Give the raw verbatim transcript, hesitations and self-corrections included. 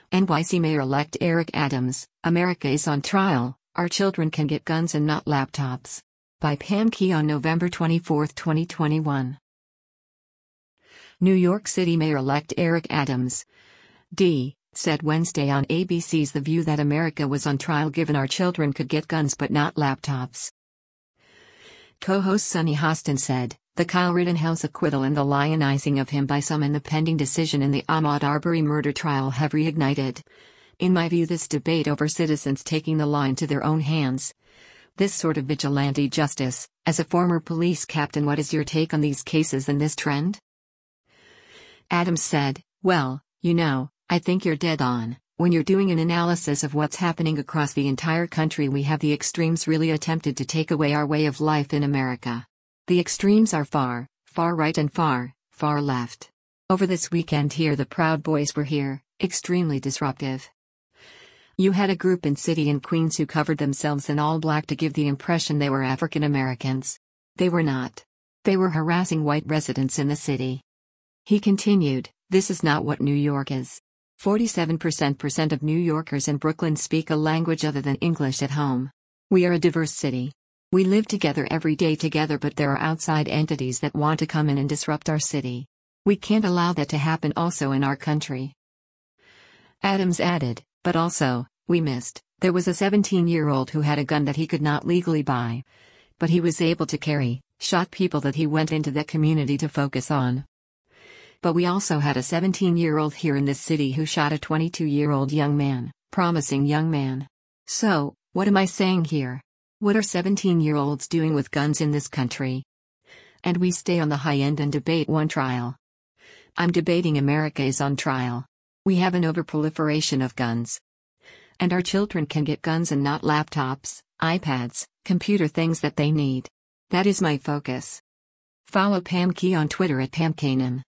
N Y C Mayor-elect Eric Adams, America is on trial, our children can get guns and not laptops. By Pam Key on November twenty-fourth, twenty twenty-one. New York City Mayor-elect Eric Adams, D, said Wednesday on A B C's The View that America was on trial given our children could get guns but not laptops. Co-host Sunny Hostin said, the Kyle Rittenhouse acquittal and the lionizing of him by some in the pending decision in the Ahmaud Arbery murder trial have reignited, in my view, this debate over citizens taking the law into their own hands. This sort of vigilante justice. As a former police captain, what is your take on these cases and this trend? Adams said, well, you know, I think you're dead on. When you're doing an analysis of what's happening across the entire country, we have the extremes really attempted to take away our way of life in America. The extremes are far, far right and far, far left. Over this weekend here the Proud Boys were here, extremely disruptive. You had a group in City and Queens who covered themselves in all black to give the impression they were African Americans. They were not. They were harassing white residents in the city. He continued, this is not what New York is. forty-seven percent of New Yorkers in Brooklyn speak a language other than English at home. We are a diverse city. We live together every day together, but there are outside entities that want to come in and disrupt our city. We can't allow that to happen also in our country. Adams added, but also, we missed, there was a seventeen-year-old who had a gun that he could not legally buy. But he was able to carry, shot people that he went into that community to focus on. But we also had a seventeen-year-old here in this city who shot a twenty-two-year-old young man, promising young man. So, what am I saying here? What are seventeen-year-olds doing with guns in this country? And we stay on the high end and debate one trial. I'm debating America is on trial. We have an overproliferation of guns. And our children can get guns and not laptops, iPads, computer things that they need. That is my focus. Follow Pam Key on Twitter at Pam Kanan.